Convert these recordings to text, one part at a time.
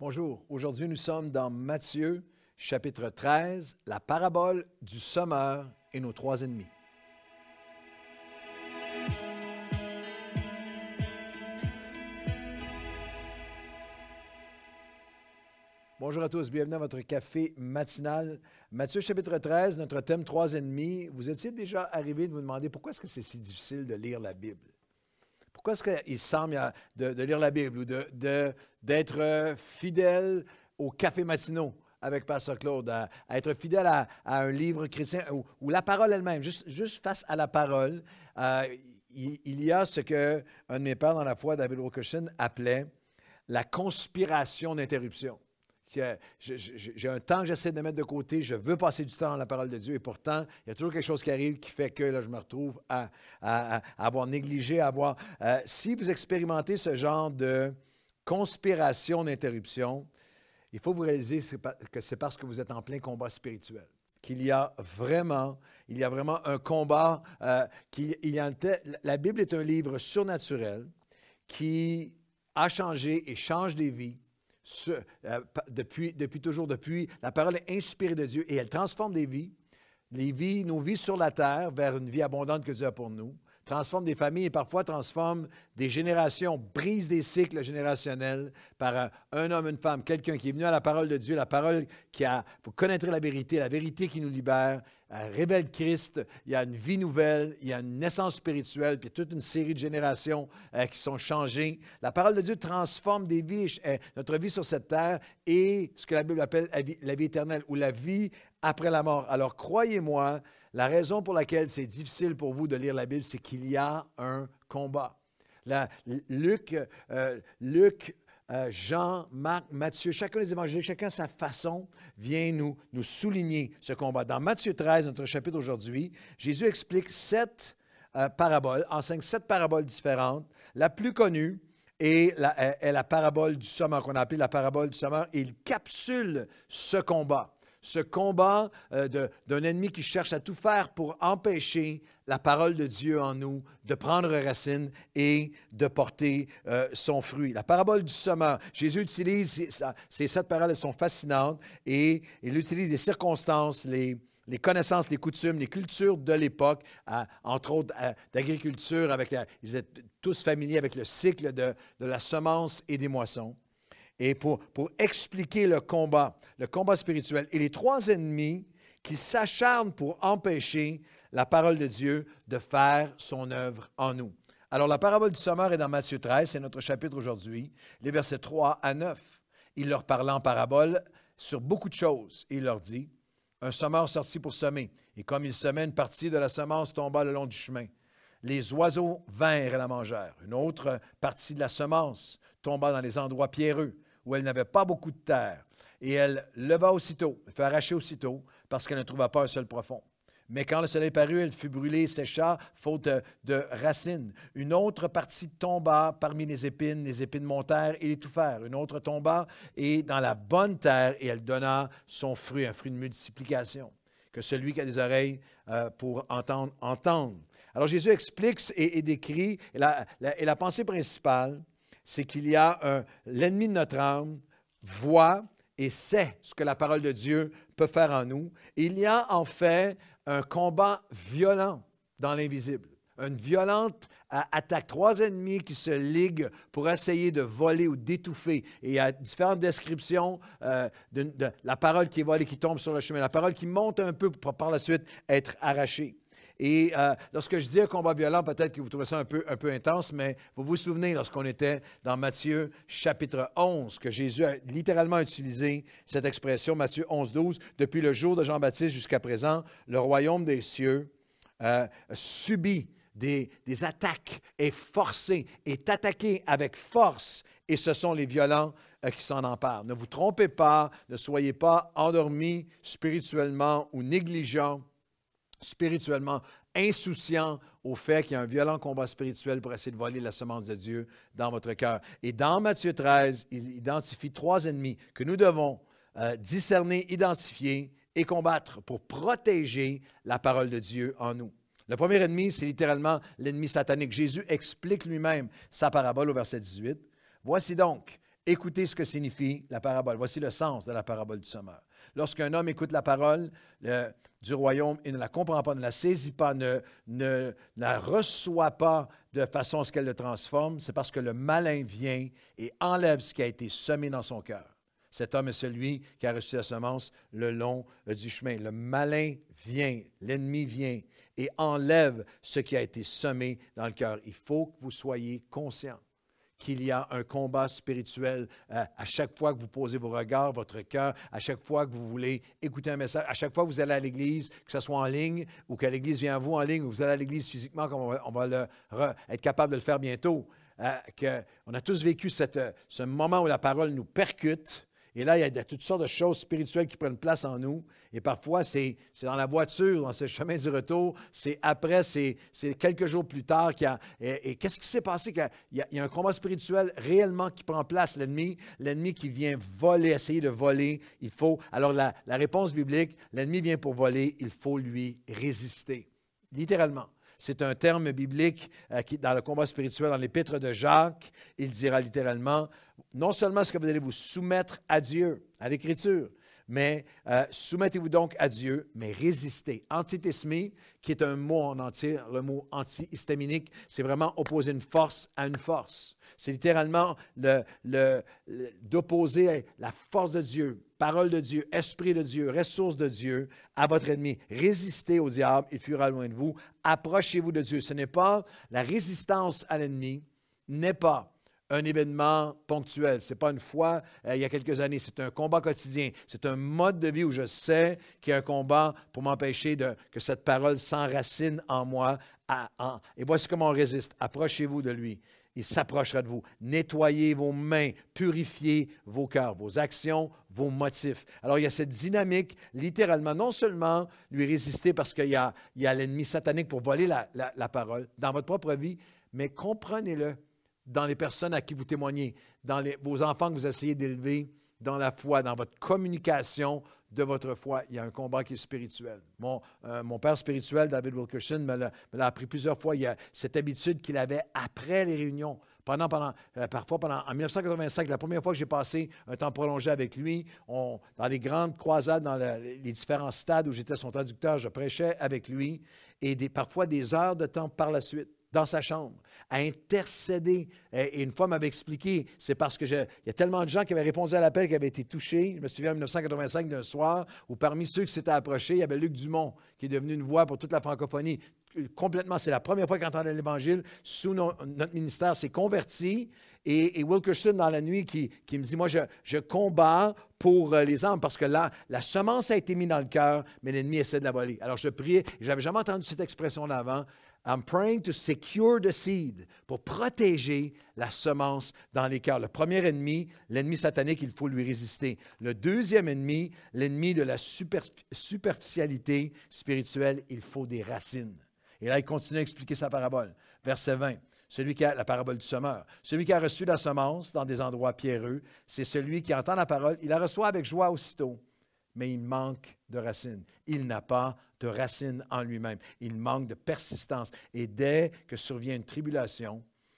Bonjour, aujourd'hui nous sommes dans Matthieu, chapitre 13, la parabole du semeur et nos trois ennemis. Bonjour à tous, bienvenue à votre café matinal. Matthieu chapitre 13, notre thème « Trois ennemis ». Vous étiez déjà arrivé de vous demander pourquoi est-ce que c'est si difficile de lire la Bible? Pourquoi est-ce qu'il semble de lire la Bible ou d'être fidèle aux cafés matinaux avec Pasteur Claude, à être fidèle à un livre chrétien ou la parole elle-même, juste face à la parole? Il y a ce qu'un de mes pères dans la foi, David Wilkerson, appelait la conspiration d'interruption. J'ai un temps que j'essaie de mettre de côté, je veux passer du temps dans la parole de Dieu et pourtant, il y a toujours quelque chose qui arrive qui fait que là, je me retrouve à avoir négligé, si vous expérimentez ce genre de conspiration d'interruption, il faut vous réaliser que c'est parce que vous êtes en plein combat spirituel. Qu'il y a vraiment un combat, la Bible est un livre surnaturel qui a changé et change des vies. Depuis toujours, la parole est inspirée de Dieu et elle transforme des vies, nos vies sur la terre vers une vie abondante que Dieu a pour nous, transforme des familles et parfois transforme des générations, brise des cycles générationnels par un homme, une femme, quelqu'un qui est venu à la parole de Dieu, la parole vous connaîtrez la vérité qui nous libère, révèle Christ, il y a une vie nouvelle, il y a une naissance spirituelle, puis toute une série de générations qui sont changées. La parole de Dieu transforme des vies, notre vie sur cette terre et ce que la Bible appelle la vie éternelle ou la vie après la mort. Alors croyez-moi, la raison pour laquelle c'est difficile pour vous de lire la Bible, c'est qu'il y a un combat. Luc, Jean, Marc, Matthieu, chacun des évangéliques, chacun à sa façon, vient nous souligner ce combat. Dans Matthieu 13, notre chapitre aujourd'hui, Jésus explique 7 paraboles, enseigne 7 paraboles différentes. La plus connue est la parabole du semeur, qu'on a appelée la parabole du semeur, et il capsule ce combat. Ce combat d'un ennemi qui cherche à tout faire pour empêcher la parole de Dieu en nous de prendre racine et de porter son fruit. La parabole du semeur, Jésus utilise, ces 7 paraboles, elles sont fascinantes, et il utilise les circonstances, les connaissances, les coutumes, les cultures de l'époque, entre autres d'agriculture, ils étaient tous familiers avec le cycle de la semence et des moissons. Et pour expliquer le combat spirituel et les 3 ennemis qui s'acharnent pour empêcher la parole de Dieu de faire son œuvre en nous. Alors, la parabole du semeur est dans Matthieu 13, c'est notre chapitre aujourd'hui, les versets 3 à 9. Il leur parle en parabole sur beaucoup de choses. Il leur dit, « Un semeur sortit pour semer, et comme il semait, une partie de la semence tomba le long du chemin. Les oiseaux vinrent et la mangèrent. Une autre partie de la semence tomba dans les endroits pierreux, où elle n'avait pas beaucoup de terre, et elle leva aussitôt, elle fut arrachée aussitôt, parce qu'elle ne trouva pas un seul profond. Mais quand le soleil parut, elle fut brûlée et sécha, faute de racines. Une autre partie tomba parmi les épines montèrent et l'étouffèrent. Une autre tomba et dans la bonne terre, et elle donna son fruit, un fruit de multiplication. Que celui qui a des oreilles pour entendre, entende. Alors Jésus explique et décrit, et la pensée principale, c'est qu'il y a l'ennemi de notre âme voit et sait ce que la parole de Dieu peut faire en nous. Il y a en fait un combat violent dans l'invisible, une violente attaque. 3 ennemis qui se liguent pour essayer de voler ou d'étouffer. Et il y a différentes descriptions de la parole qui est volée, qui tombe sur le chemin, la parole qui monte un peu pour par la suite être arrachée. Et lorsque je dis un combat violent, peut-être que vous trouvez ça un peu intense, mais vous vous souvenez lorsqu'on était dans Matthieu chapitre 11, que Jésus a littéralement utilisé cette expression, Matthieu 11, 12, « Depuis le jour de Jean-Baptiste jusqu'à présent, le royaume des cieux subit des attaques, est attaqué avec force, et ce sont les violents qui s'en emparent. Ne vous trompez pas, ne soyez pas endormis spirituellement ou négligents, spirituellement insouciant au fait qu'il y a un violent combat spirituel pour essayer de voler la semence de Dieu dans votre cœur. Et dans Matthieu 13, il identifie 3 ennemis que nous devons discerner, identifier et combattre pour protéger la parole de Dieu en nous. Le premier ennemi, c'est littéralement l'ennemi satanique. Jésus explique lui-même sa parabole au verset 18. « Voici donc, Écoutez ce que signifie la parabole. Voici le sens de la parabole du semeur. Lorsqu'un homme écoute la parole du royaume et ne la comprend pas, ne la saisit pas, ne la reçoit pas de façon à ce qu'elle le transforme, c'est parce que le malin vient et enlève ce qui a été semé dans son cœur. Cet homme est celui qui a reçu la semence le long du chemin. Le malin vient, l'ennemi vient et enlève ce qui a été semé dans le cœur. Il faut que vous soyez conscients qu'il y a un combat spirituel à chaque fois que vous posez vos regards, votre cœur, à chaque fois que vous voulez écouter un message, à chaque fois que vous allez à l'Église, que ce soit en ligne ou que l'Église vient à vous en ligne ou que vous allez à l'Église physiquement, comme on va être capable de le faire bientôt. On a tous vécu ce moment où la parole nous percute. Et là, il y a toutes sortes de choses spirituelles qui prennent place en nous. Et parfois, c'est dans la voiture, dans ce chemin du retour. C'est après, c'est quelques jours plus tard qu'il y a... Et qu'est-ce qui s'est passé? Il y a un combat spirituel réellement qui prend place. L'ennemi qui vient voler, essayer de voler. Alors, la réponse biblique, l'ennemi vient pour voler, il faut lui résister. Littéralement. C'est un terme biblique qui, dans le combat spirituel, dans l'épître de Jacques, il dira littéralement, non seulement est-ce que vous allez vous soumettre à Dieu, à l'Écriture, mais soumettez-vous donc à Dieu, mais résistez. Antithésmie, qui est un mot en entier, le mot antihistaminique, c'est vraiment opposer une force à une force. C'est littéralement d'opposer la force de Dieu, parole de Dieu, esprit de Dieu, ressource de Dieu à votre ennemi. Résistez au diable, il fuira loin de vous. Approchez-vous de Dieu. Ce n'est pas la résistance à l'ennemi, n'est pas un événement ponctuel. Ce n'est pas une fois il y a quelques années. C'est un combat quotidien. C'est un mode de vie où je sais qu'il y a un combat pour m'empêcher que cette parole s'enracine en moi. Et voici comment on résiste. Approchez-vous de lui. Il s'approchera de vous. Nettoyez vos mains, purifiez vos cœurs, vos actions, vos motifs. Alors, il y a cette dynamique, littéralement, non seulement lui résister parce qu'il y a l'ennemi satanique pour voler la parole dans votre propre vie, mais comprenez-le dans les personnes à qui vous témoignez, dans vos enfants que vous essayez d'élever dans la foi, dans votre communication de votre foi. Il y a un combat qui est spirituel. Mon père spirituel, David Wilkerson, me l'a appris plusieurs fois. Il y a cette habitude qu'il avait après les réunions. Parfois, en 1985, la première fois que j'ai passé un temps prolongé avec lui, dans les grandes croisades, dans les différents stades où j'étais son traducteur, je prêchais avec lui, et parfois des heures de temps par la suite, dans sa chambre, à intercéder. Et une fois, il m'avait expliqué, c'est parce que il y a tellement de gens qui avaient répondu à l'appel, qui avaient été touchés. Je me souviens en 1985 d'un soir où parmi ceux qui s'étaient approchés, il y avait Luc Dumont, qui est devenu une voix pour toute la francophonie. Complètement, c'est la première fois qu'il entendait l'Évangile sous notre ministère, s'est converti. Et Wilkerson, dans la nuit, qui me dit, moi, je combats pour les âmes parce que là, la semence a été mise dans le cœur, mais l'ennemi essaie de la voler. Alors, je priais, je n'avais jamais entendu cette expression-là avant. I'm praying to secure the seed, pour protéger la semence dans les cœurs. Le premier ennemi, l'ennemi satanique, il faut lui résister. Le deuxième ennemi, l'ennemi de la superficialité spirituelle, il faut des racines. Et là, il continue à expliquer sa parabole. Verset 20, la parabole du semeur. Celui qui a reçu la semence dans des endroits pierreux, c'est celui qui entend la parole, il la reçoit avec joie aussitôt, mais il manque de racines. Il n'a pas de racines en lui-même. Il manque de persistance. Et dès que survient une tribulation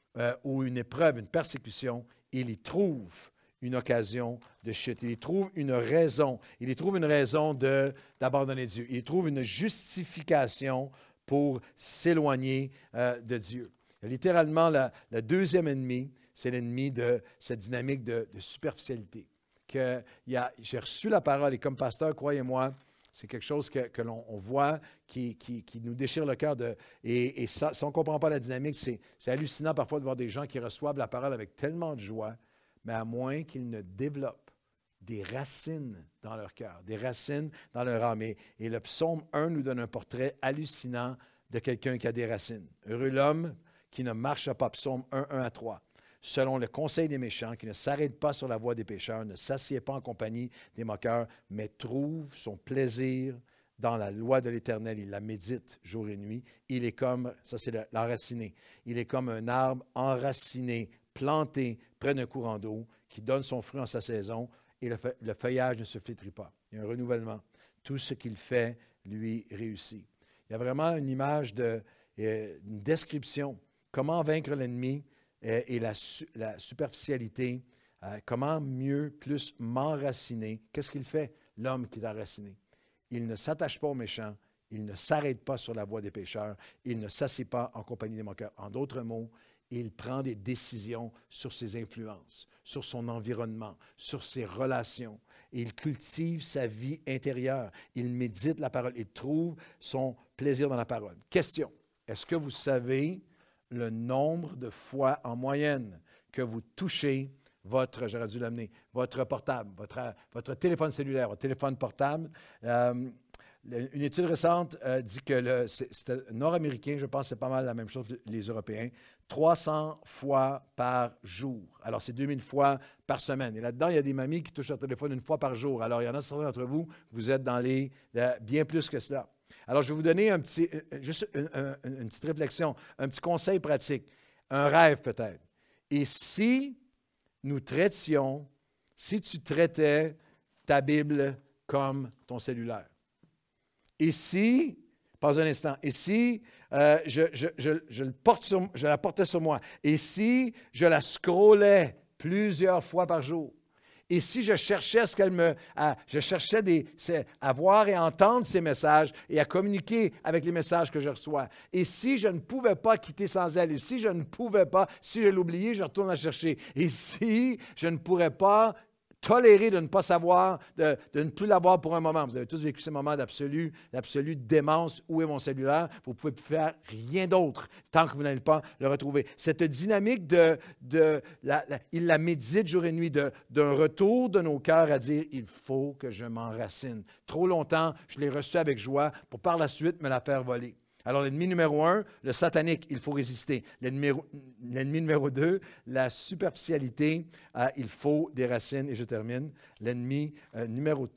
ou une épreuve, une persécution, il y trouve une occasion de chute. Il y trouve une raison. Il y trouve une raison d'abandonner Dieu. Il y trouve une justification pour s'éloigner de Dieu. Littéralement, le deuxième ennemi, c'est l'ennemi de cette dynamique de superficialité. J'ai reçu la parole et comme pasteur, croyez-moi, c'est quelque chose que l'on voit qui nous déchire le cœur. Et ça, si on ne comprend pas la dynamique, c'est hallucinant parfois de voir des gens qui reçoivent la parole avec tellement de joie, mais à moins qu'ils ne développent des racines dans leur cœur, des racines dans leur âme. Et le psaume 1 nous donne un portrait hallucinant de quelqu'un qui a des racines. Heureux l'homme qui ne marche pas, psaume 1, 1 à 3. Selon le conseil des méchants, qui ne s'arrête pas sur la voie des pécheurs, ne s'assied pas en compagnie des moqueurs, mais trouve son plaisir dans la loi de l'Éternel. Il la médite jour et nuit. Il est comme, ça c'est l'enraciné, il est comme un arbre enraciné, planté près d'un courant d'eau, qui donne son fruit en sa saison, et le feuillage ne se flétrit pas. Il y a un renouvellement. Tout ce qu'il fait, lui, réussit. Il y a vraiment une image, une description. Comment vaincre l'ennemi et la superficialité Comment mieux, plus m'enraciner? Qu'est-ce qu'il fait, l'homme qui est enraciné? Il ne s'attache pas aux méchants, il ne s'arrête pas sur la voie des pécheurs, il ne s'assied pas en compagnie des moqueurs. En d'autres mots, il prend des décisions sur ses influences, sur son environnement, sur ses relations. Et il cultive sa vie intérieure. Il médite la parole. Il trouve son plaisir dans la parole. Question, est-ce que vous savez le nombre de fois en moyenne que vous touchez j'aurais dû l'amener, votre portable, votre téléphone cellulaire, votre téléphone portable? Une étude récente dit que c'était nord-américain, je pense que c'est pas mal la même chose que les Européens, 300 fois par jour. Alors, c'est 2000 fois par semaine. Et là-dedans, il y a des mamies qui touchent leur téléphone une fois par jour. Alors, il y en a certains d'entre vous, vous êtes dans les bien plus que cela. Alors, je vais vous donner juste une petite réflexion, un petit conseil pratique, un rêve peut-être. Et si tu traitais ta Bible comme ton cellulaire? Et si, pas un instant, et si je la portais sur moi, et si je la scrollais plusieurs fois par jour, et si je cherchais à voir et entendre ces messages et à communiquer avec les messages que je reçois, et si je ne pouvais pas quitter sans elle, et si je ne pouvais pas, si je l'oubliais, je retourne la chercher, et si je ne pourrais pas tolérer de ne pas savoir, de ne plus l'avoir pour un moment. Vous avez tous vécu ces moments d'absolue démence. Où est mon cellulaire? Vous ne pouvez plus faire rien d'autre tant que vous n'allez pas le retrouver. Cette dynamique il la médite jour et nuit, d'un retour de nos cœurs à dire, il faut que je m'enracine. Trop longtemps, je l'ai reçu avec joie pour par la suite me la faire voler. Alors, l'ennemi numéro 1, le satanique, il faut résister. L'ennemi numéro 2, la superficialité, il faut des racines. Et je termine. L'ennemi numéro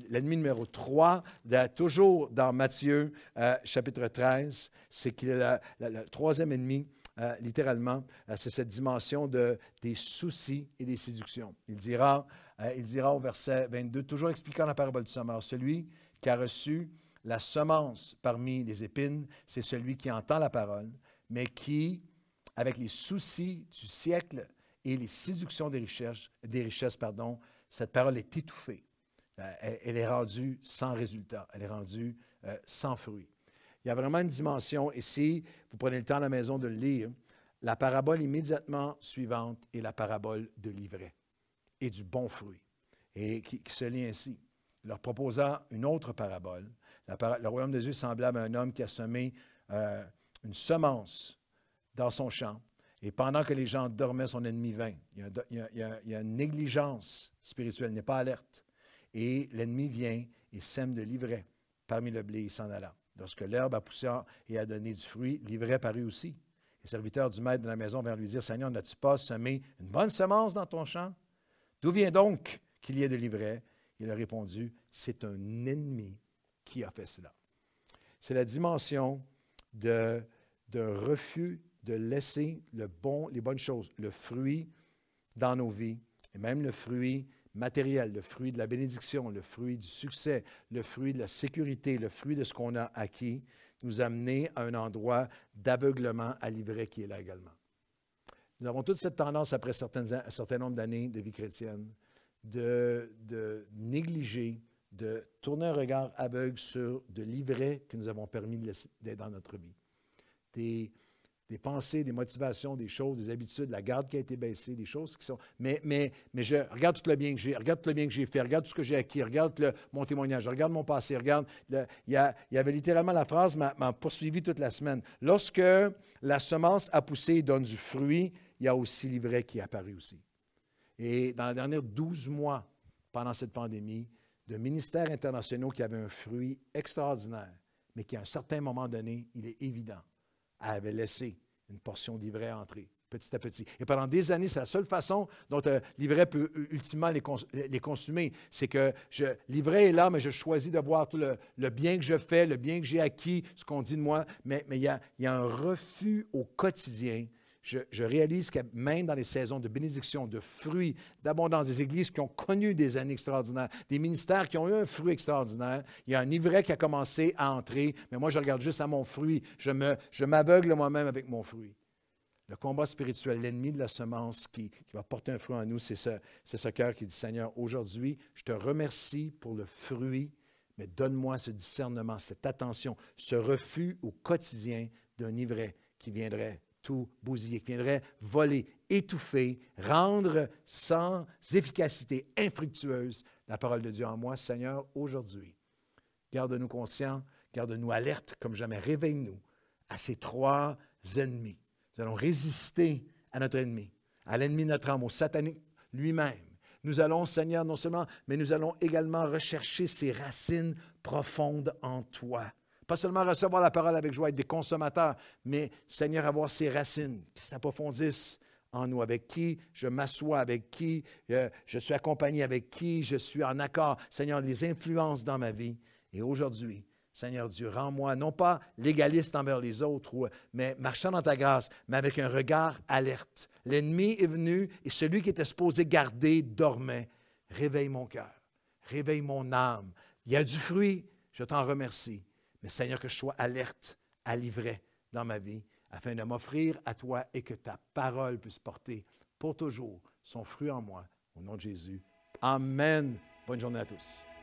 3, toujours dans Matthieu, chapitre 13, c'est qu'il est le troisième ennemi, littéralement, c'est cette dimension des soucis et des séductions. Il dira au verset 22, toujours expliquant la parabole du semeur, celui qui a reçu la semence parmi les épines, c'est celui qui entend la parole, mais qui, avec les soucis du siècle et les séductions des richesses, cette parole est étouffée. Elle est rendue sans résultat, elle est rendue sans fruit. Il y a vraiment une dimension, et si vous prenez le temps à la maison de le lire, la parabole immédiatement suivante est la parabole de l'ivraie et du bon fruit, et qui se lit ainsi, leur proposant une autre parabole. Le royaume de Dieu est semblable à un homme qui a semé une semence dans son champ. Et pendant que les gens dormaient, son ennemi vint. Il y a une négligence spirituelle, il n'est pas alerte. Et l'ennemi vient et sème de l'ivraie parmi le blé, il s'en alla. Lorsque l'herbe a poussé et a donné du fruit, l'ivraie parut aussi. Les serviteurs du maître de la maison vinrent lui dire, « Seigneur, n'as-tu pas semé une bonne semence dans ton champ? D'où vient donc qu'il y ait de l'ivraie? » Il a répondu, « C'est un ennemi qui a fait cela. » C'est la dimension d'un refus de laisser les bonnes choses, le fruit dans nos vies, et même le fruit matériel, le fruit de la bénédiction, le fruit du succès, le fruit de la sécurité, le fruit de ce qu'on a acquis, nous amener à un endroit d'aveuglement à l'ivraie qui est là également. Nous avons toute cette tendance, après un certain nombre d'années de vie chrétienne, de négliger, de tourner un regard aveugle sur de l'ivraie que nous avons permis d'être dans notre vie. Des pensées, des motivations, des choses, des habitudes, la garde qui a été baissée, des choses qui sont... Mais je regarde tout le bien que j'ai, regarde tout le bien que j'ai fait, regarde tout ce que j'ai acquis, regarde mon témoignage, regarde mon passé, regarde... Il y avait littéralement la phrase m'a poursuivi toute la semaine. Lorsque la semence a poussé et donne du fruit, il y a aussi l'ivraie qui est apparu aussi. Et dans les derniers 12 mois, pendant cette pandémie, de ministères internationaux qui avaient un fruit extraordinaire, mais qui, à un certain moment donné, il est évident, avaient laissé une portion d'ivraie entrer, petit à petit. Et pendant des années, c'est la seule façon dont l'ivraie peut ultimement les consumer. C'est que l'ivraie est là, mais je choisis de voir tout le bien que je fais, le bien que j'ai acquis, ce qu'on dit de moi, mais il y a un refus au quotidien. Je réalise que même dans les saisons de bénédiction, de fruits, d'abondance, des églises qui ont connu des années extraordinaires, des ministères qui ont eu un fruit extraordinaire, il y a un ivraie qui a commencé à entrer, mais moi, je regarde juste à mon fruit. Je m'aveugle moi-même avec mon fruit. Le combat spirituel, l'ennemi de la semence qui va porter un fruit en nous, c'est ce cœur qui dit, Seigneur, aujourd'hui, je te remercie pour le fruit, mais donne-moi ce discernement, cette attention, ce refus au quotidien d'un ivraie qui viendrait tout bousiller, qui viendrait voler, étouffer, rendre sans efficacité, infructueuse la parole de Dieu en moi. Seigneur, aujourd'hui, garde-nous conscients, garde-nous alertes comme jamais. Réveille-nous à ces trois ennemis. Nous allons résister à notre ennemi, à l'ennemi de notre âme, au satanique lui-même. Nous allons, Seigneur, non seulement, mais nous allons également rechercher ces racines profondes en toi. Pas seulement recevoir la parole avec joie, être des consommateurs, mais, Seigneur, avoir ces racines qui s'approfondissent en nous, avec qui je m'assois, avec qui je suis accompagné, avec qui je suis en accord. Seigneur, les influences dans ma vie. Et aujourd'hui, Seigneur Dieu, rends-moi non pas légaliste envers les autres, mais marchant dans ta grâce, mais avec un regard alerte. L'ennemi est venu et celui qui était supposé garder dormait. Réveille mon cœur, réveille mon âme. Il y a du fruit, je t'en remercie. Mais Seigneur, que je sois alerte à l'ivraie dans ma vie, afin de m'offrir à toi et que ta parole puisse porter pour toujours son fruit en moi. Au nom de Jésus. Amen. Bonne journée à tous.